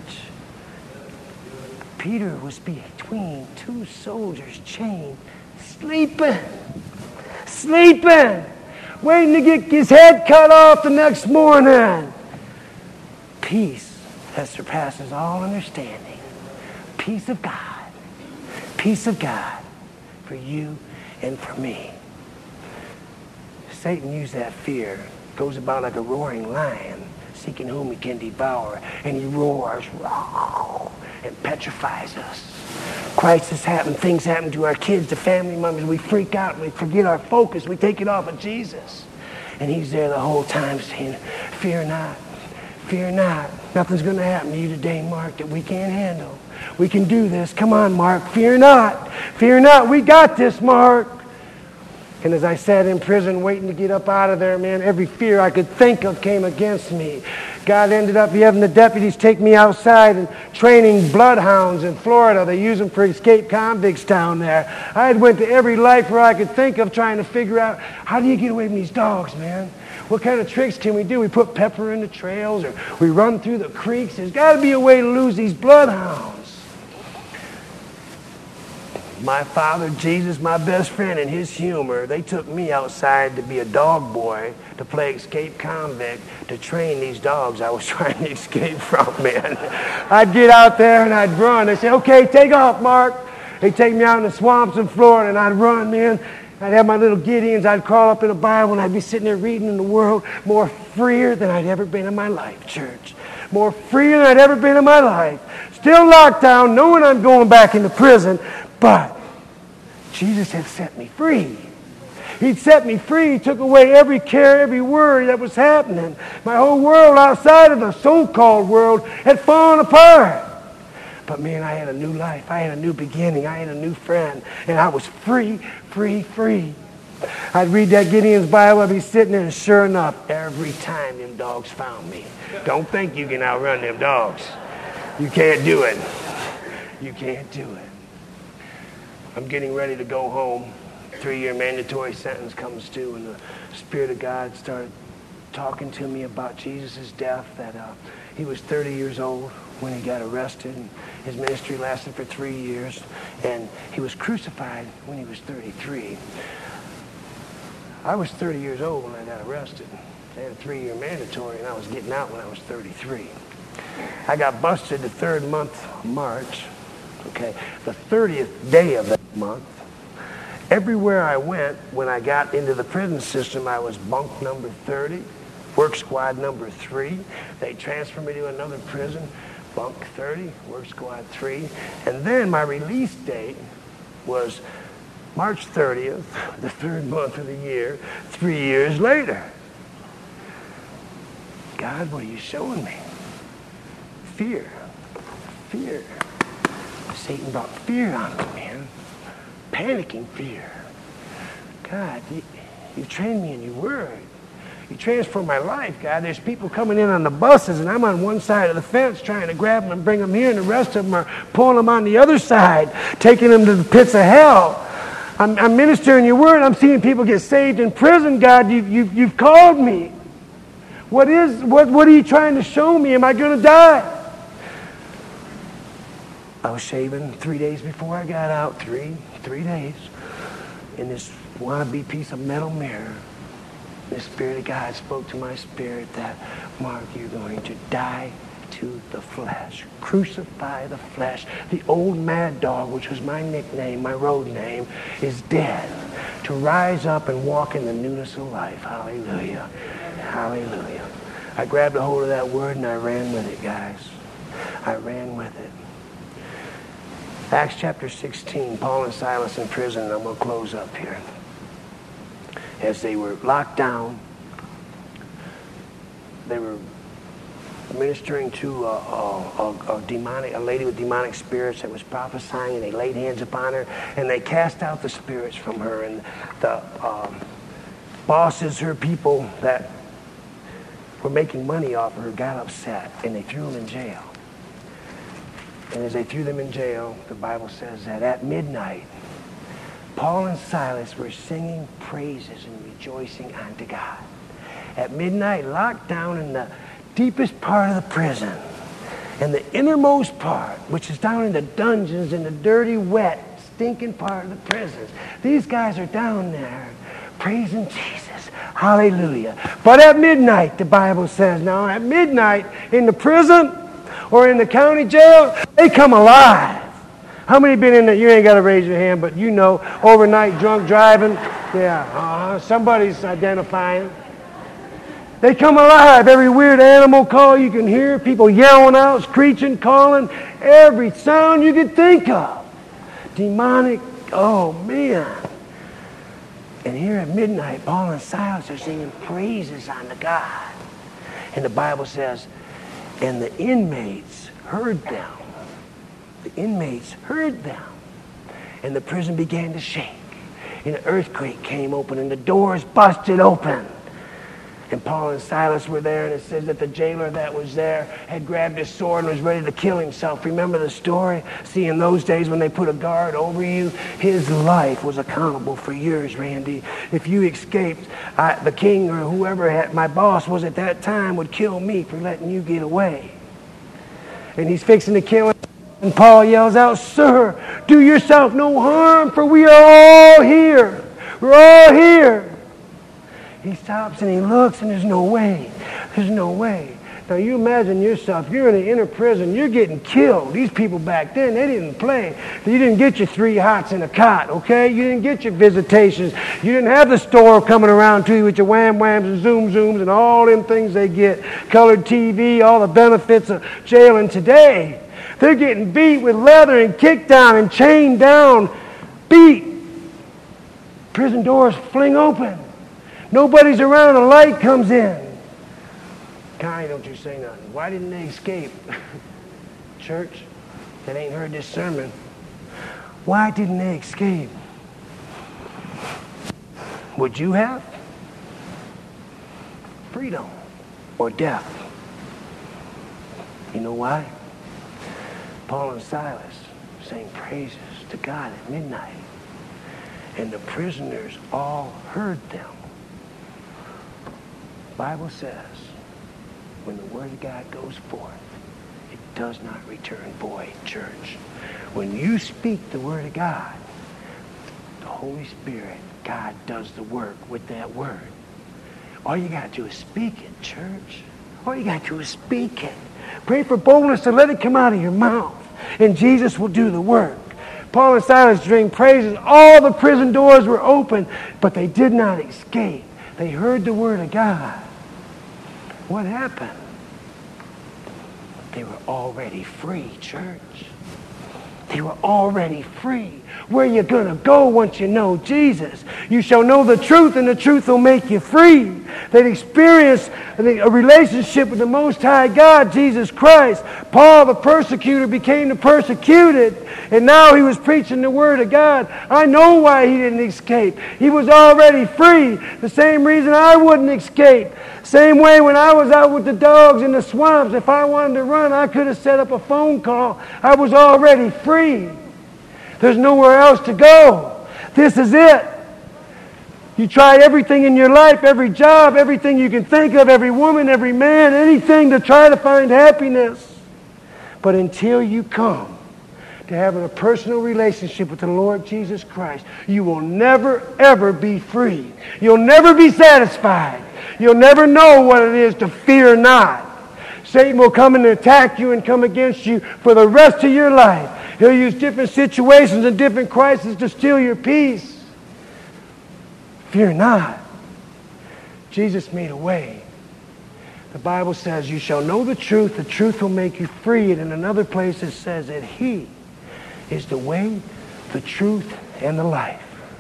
Peter was between two soldiers chained, sleeping, sleeping, waiting to get his head cut off the next morning. Peace that surpasses all understanding. Peace of God. Peace of God for you and for me. Satan used that fear. Goes about like a roaring lion, seeking whom he can devour. And he roars, roar, and petrifies us. Crisis happen, things happen to our kids, to family members. We freak out, we forget our focus, we take it off of Jesus. And he's there the whole time saying, fear not, fear not. Nothing's going to happen to you today, Mark, that we can't handle. We can do this. Come on, Mark, fear not. Fear not, we got this, Mark. And as I sat in prison waiting to get up out of there, man, every fear I could think of came against me. God ended up having the deputies take me outside and training bloodhounds in Florida. They use them for escaped convicts down there. I had went to every life where I could think of trying to figure out, how do you get away from these dogs, man? What kind of tricks can we do? We put pepper in the trails, or we run through the creeks. There's got to be a way to lose these bloodhounds. My father, Jesus, my best friend, and his humor, they took me outside to be a dog boy, to play escape convict, to train these dogs I was trying to escape from, man. I'd get out there and I'd run. They'd say, okay, take off, Mark. They'd take me out in the swamps in Florida, and I'd run, man. I'd have my little Gideons. I'd crawl up in the Bible, and I'd be sitting there reading in the world, more freer than I'd ever been in my life, church. More freer than I'd ever been in my life. Still locked down, knowing I'm going back into prison, but Jesus had set me free. He'd set me free. He took away every care, every worry that was happening. My whole world outside of the so-called world had fallen apart. But man, I had a new life. I had a new beginning. I had a new friend. And I was free, free, free. I'd read that Gideon's Bible. I'd be sitting there, and sure enough, every time them dogs found me. Don't think you can outrun them dogs. You can't do it. You can't do it. I'm getting ready to go home. Three-year mandatory sentence comes due, and the Spirit of God started talking to me about Jesus' death, that uh, he was thirty years old when he got arrested, and his ministry lasted for three years, and he was crucified when he was thirty-three. I was thirty years old when I got arrested. They had a three-year mandatory, and I was getting out when I was thirty-three. I got busted the third month of March. Okay, the thirtieth day of that month. Everywhere I went, when I got into the prison system, I was bunk number thirty, work squad number three. They transferred me to another prison, bunk thirty, work squad three. And then my release date was March thirtieth, the third month of the year, three years later. God, what are you showing me? Fear. Fear. Satan brought fear on me, man. Panicking fear. God, you, you trained me in your word. You transformed my life, God. There's people coming in on the buses, and I'm on one side of the fence trying to grab them and bring them here, and the rest of them are pulling them on the other side, taking them to the pits of hell. I'm, I'm ministering your word. I'm seeing people get saved in prison, God. You, you, you've called me. What is, what, what are you trying to show me? Am I going to die? I was shaving three days before I got out. Three, three days. In this wannabe piece of metal mirror, the Spirit of God spoke to my spirit that, Mark, you're going to die to the flesh. Crucify the flesh. The old mad dog, which was my nickname, my road name, is dead. To rise up and walk in the newness of life. Hallelujah. Hallelujah. I grabbed a hold of that word and I ran with it, guys. I ran with it. Acts chapter sixteen, Paul and Silas in prison. I'm going to close up here. As they were locked down, they were ministering to a, a, a, a demonic, a lady with demonic spirits that was prophesying, and they laid hands upon her, and they cast out the spirits from her. And the um, bosses, her people that were making money off of her, got upset, and they threw them in jail. And as they threw them in jail, the Bible says that at midnight, Paul and Silas were singing praises and rejoicing unto God. At midnight, locked down in the deepest part of the prison, and the innermost part, which is down in the dungeons, in the dirty, wet, stinking part of the prisons. These guys are down there praising Jesus. Hallelujah. But at midnight, the Bible says, now at midnight in the prison or in the county jail, they come alive. How many been in there? You ain't got to raise your hand, but you know, overnight drunk driving. Yeah, uh-huh. Somebody's identifying. They come alive. Every weird animal call you can hear, people yelling out, screeching, calling, every sound you could think of. Demonic, oh man. And here at midnight, Paul and Silas are singing praises unto God. And the Bible says, and the inmates heard them. The inmates heard them. And the prison began to shake. And an earthquake came open and the doors busted open. And Paul and Silas were there, and it says that the jailer that was there had grabbed his sword and was ready to kill himself. Remember the story? See, in those days when they put a guard over you, his life was accountable for yours, Randy. If you escaped, I, the king or whoever had, my boss was at that time, would kill me for letting you get away. And he's fixing to kill him. And Paul yells out, "Sir, do yourself no harm, for we are all here. We're all here." He stops and he looks, and there's no way. There's no way. Now you imagine yourself, you're in an inner prison, you're getting killed. These people back then, they didn't play. You didn't get your three hots in a cot, okay? You didn't get your visitations. You didn't have the store coming around to you with your wham whams and zoom zooms and all them things they get. Colored T V, all the benefits of jail. And today, they're getting beat with leather and kicked down and chained down, beat. Prison doors fling open. Nobody's around, a light comes in. Connie, don't you say nothing. Why didn't they escape? Church that ain't heard this sermon. Why didn't they escape? Would you have? Freedom or death? You know why? Paul and Silas sang praises to God at midnight. And the prisoners all heard them. The Bible says, when the word of God goes forth, it does not return void, church. When you speak the word of God, the Holy Spirit, God does the work with that word. All you got to do is speak it, church. All you got to do is speak it. Pray for boldness to let it come out of your mouth, and Jesus will do the work. Paul and Silas sang praises. All the prison doors were open, but they did not escape. They heard the word of God. What happened? They were already free, church. They were already free. Where are you going to go once you know Jesus? You shall know the truth, and the truth will make you free. They'd experienced a relationship with the Most High God, Jesus Christ. Paul, the persecutor, became the persecuted, and now he was preaching the Word of God. I know why he didn't escape. He was already free. The same reason I wouldn't escape. Same way when I was out with the dogs in the swamps, if I wanted to run, I could have set up a phone call. I was already free. There's nowhere else to go. This is it. You tried everything in your life, every job, everything you can think of, every woman, every man, anything to try to find happiness. But until you come to having a personal relationship with the Lord Jesus Christ, you will never, ever be free. You'll never be satisfied. You'll never know what it is to fear not. Satan will come and attack you and come against you for the rest of your life. He'll use different situations and different crises to steal your peace. Fear not. Jesus made a way. The Bible says, you shall know the truth, the truth will make you free. And in another place it says that He is the way, the truth, and the life.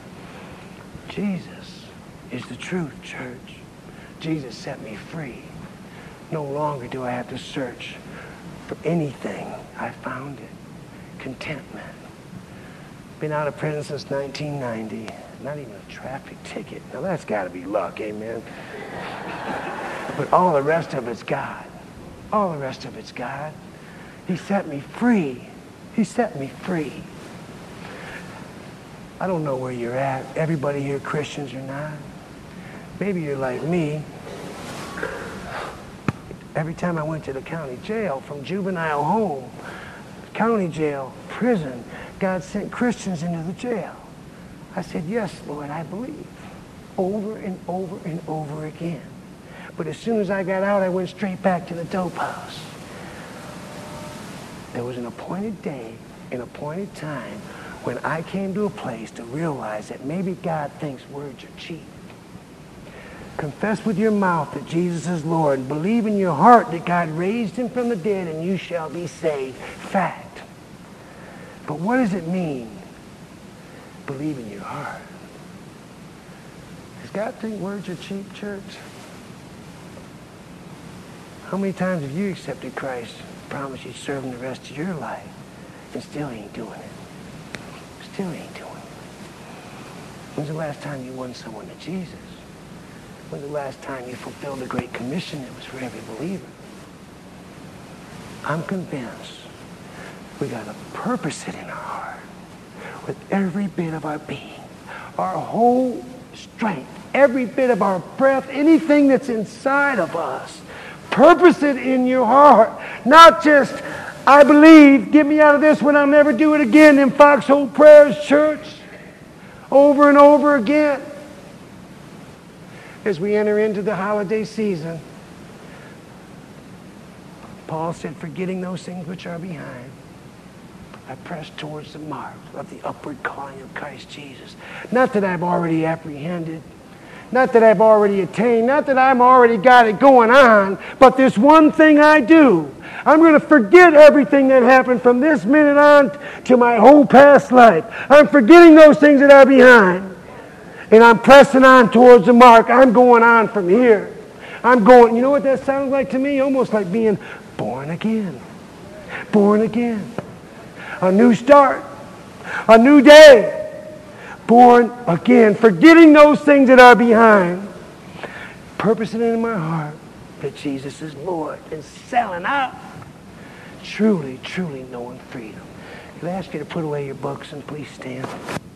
Jesus is the truth, church. Jesus set me free. No longer do I have to search for anything. I found it. Contentment. Been out of prison since nineteen ninety. Not even a traffic ticket. Now that's got to be luck, amen? But all the rest of it's God. All the rest of it's God. He set me free. He set me free. I don't know where you're at. Everybody here Christians or not. Maybe you're like me. Every time I went to the county jail, from juvenile home, county jail, prison, God sent Christians into the jail. I said, yes, Lord, I believe. Over and over and over again. But as soon as I got out, I went straight back to the dope house. There was an appointed day, an appointed time, when I came to a place to realize that maybe God thinks words are cheap. Confess with your mouth that Jesus is Lord, and believe in your heart that God raised him from the dead, and you shall be saved. Fact. But what does it mean? Believe in your heart. Does God think words are cheap, church? How many times have you accepted Christ, promised you'd serve him the rest of your life, and still ain't doing it? Still ain't doing it. When's the last time you won someone to Jesus? When the last time you fulfilled the Great Commission, it was for every believer. I'm convinced we got to purpose it in our heart with every bit of our being, our whole strength, every bit of our breath, anything that's inside of us. Purpose it in your heart. Not just, I believe, get me out of this one, I'll never do it again in Foxhole Prayers Church. Over and over again. As we enter into the holiday season, Paul said, forgetting those things which are behind, I press towards the mark of the upward calling of Christ Jesus. Not that I've already apprehended, not that I've already attained, not that I've already got it going on, but this one thing I do. I'm going to forget everything that happened from this minute on to my whole past life. I'm forgetting those things that are behind. And I'm pressing on towards the mark. I'm going on from here. I'm going, you know what that sounds like to me? Almost like being born again. Born again. A new start. A new day. Born again. Forgetting those things that are behind. Purposing it in my heart that Jesus is Lord. And selling out. Truly, truly knowing freedom. Can I ask you to put away your books and please stand?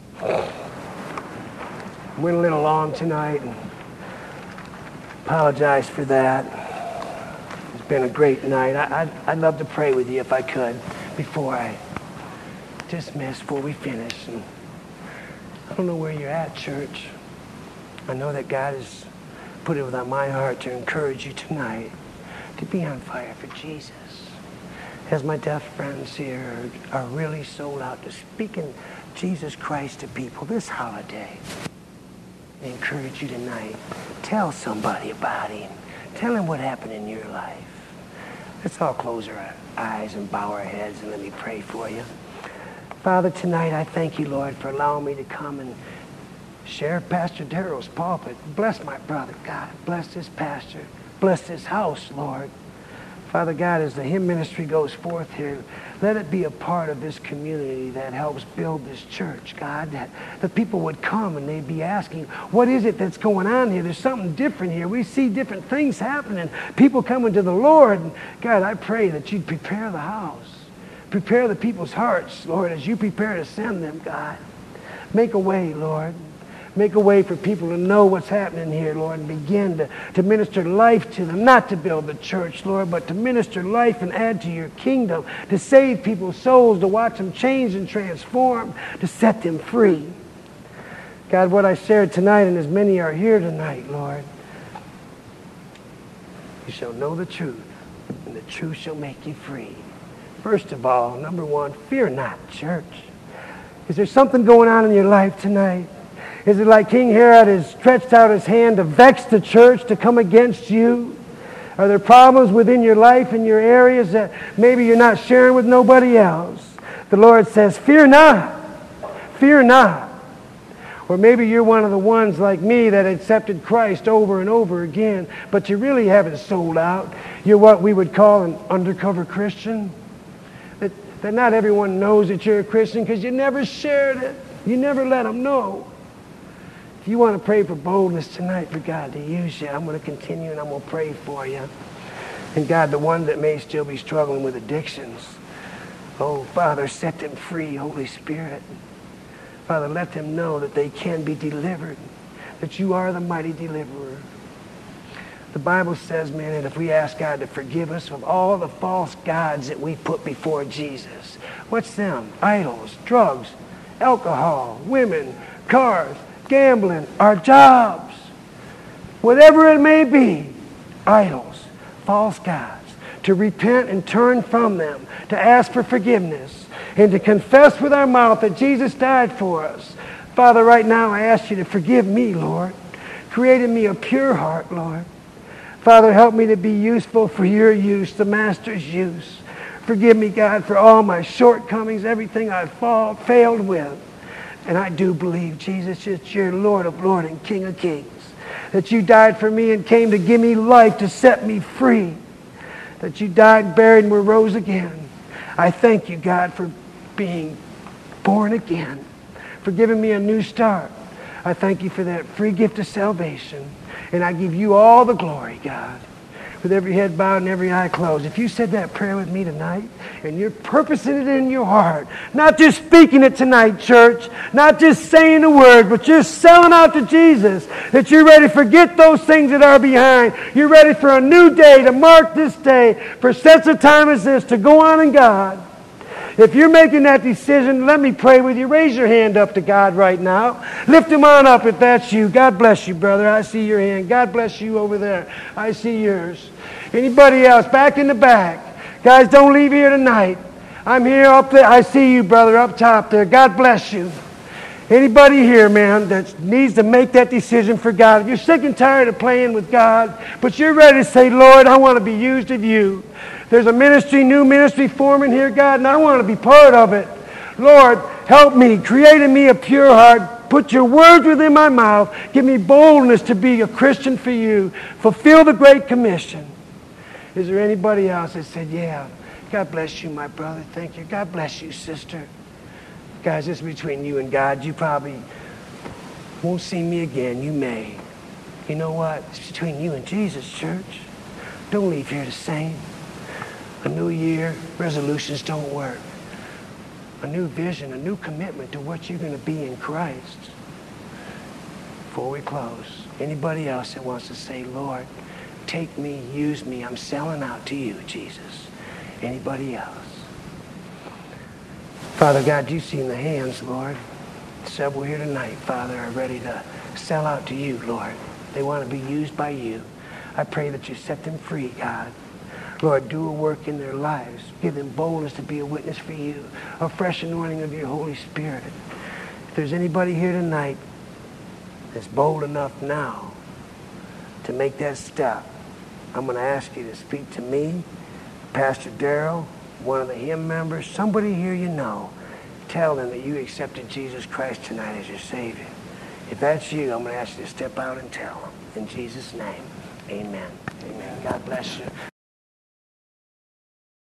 Went a little long tonight and apologize for that. It's been a great night. I, I'd, I'd love to pray with you if I could before I dismiss, before we finish. And I don't know where you're at, church. I know that God has put it on my heart to encourage you tonight to be on fire for Jesus. As my deaf friends here are really sold out to speaking Jesus Christ to people this holiday, I encourage you tonight, tell somebody about him. Tell him what happened in your life. Let's all close our eyes and bow our heads and let me pray for you. Father, tonight I thank you, Lord, for allowing me to come and share Pastor Darrell's pulpit. Bless my brother, God. Bless this pastor. Bless this house, Lord. Father God, as the hymn ministry goes forth here, let it be a part of this community that helps build this church, God, that the people would come and they'd be asking, what is it that's going on here? There's something different here. We see different things happening. People coming to the Lord. And God, I pray that you'd prepare the house. Prepare the people's hearts, Lord, as you prepare to send them, God. Make a way, Lord. Make a way for people to know what's happening here, Lord, and begin to, to minister life to them. Not to build the church, Lord, but to minister life and add to your kingdom. To save people's souls, to watch them change and transform, to set them free. God, what I shared tonight, and as many are here tonight, Lord, you shall know the truth, and the truth shall make you free. First of all, number one, fear not, church. Is there something going on in your life tonight? Is it like King Herod has stretched out his hand to vex the church, to come against you? Are there problems within your life, in your areas that maybe you're not sharing with nobody else? The Lord says, fear not. Fear not. Or maybe you're one of the ones like me that accepted Christ over and over again, but you really haven't sold out. You're what we would call an undercover Christian. That, that not everyone knows that you're a Christian because you never shared it. You never let them know. If you want to pray for boldness tonight for God to use you, I'm going to continue and I'm going to pray for you. And God, the one that may still be struggling with addictions, oh, Father, set them free, Holy Spirit. Father, let them know that they can be delivered, that you are the mighty deliverer. The Bible says, man, that if we ask God to forgive us of all the false gods that we put before Jesus, what's them? Idols, drugs, alcohol, women, cars, gambling, our jobs, whatever it may be, idols, false gods, to repent and turn from them, to ask for forgiveness, and to confess with our mouth that Jesus died for us. Father, right now I ask you to forgive me, Lord. Create in me a pure heart, Lord. Father, help me to be useful for your use, the Master's use. Forgive me, God, for all my shortcomings, everything I've fall, failed with. And I do believe, Jesus, that you're Lord of Lords and King of Kings. That you died for me and came to give me life, to set me free. That you died, buried, and were rose again. I thank you, God, for being born again. For giving me a new start. I thank you for that free gift of salvation. And I give you all the glory, God. With every head bowed and every eye closed. If you said that prayer with me tonight, and you're purposing it in your heart, not just speaking it tonight, church, not just saying the word, but you're selling out to Jesus, that you're ready to forget those things that are behind. You're ready for a new day, to mark this day, for such a time as this, to go on in God. If you're making that decision, let me pray with you. Raise your hand up to God right now. Lift him on up if that's you. God bless you, brother. I see your hand. God bless you over there. I see yours. Anybody else? Back in the back. Guys, don't leave here tonight. I'm here up there. I see you, brother, up top there. God bless you. Anybody here, man, that needs to make that decision for God? If you're sick and tired of playing with God, but you're ready to say, Lord, I want to be used of you. There's a ministry, new ministry forming here, God, and I want to be part of it. Lord, help me. Create in me a pure heart. Put your words within my mouth. Give me boldness to be a Christian for you. Fulfill the Great Commission. Is there anybody else that said, yeah, God bless you, my brother. Thank you. God bless you, sister. Guys, this is between you and God. You probably won't see me again. You may. You know what? It's between you and Jesus, church. Don't leave here the same. A new year, resolutions don't work. A new vision, a new commitment to what you're going to be in Christ. Before we close, anybody else that wants to say, Lord, take me, use me. I'm selling out to you, Jesus. Anybody else? Father God, you've seen the hands, Lord. Several here tonight, Father, are ready to sell out to you, Lord. They want to be used by you. I pray that you set them free, God. Lord, do a work in their lives. Give them boldness to be a witness for you. A fresh anointing of your Holy Spirit. If there's anybody here tonight that's bold enough now to make that step, I'm going to ask you to speak to me, Pastor Darrell, one of the hymn members, somebody here you know. Tell them that you accepted Jesus Christ tonight as your Savior. If that's you, I'm going to ask you to step out and tell them. In Jesus' name, amen. Amen. God bless you.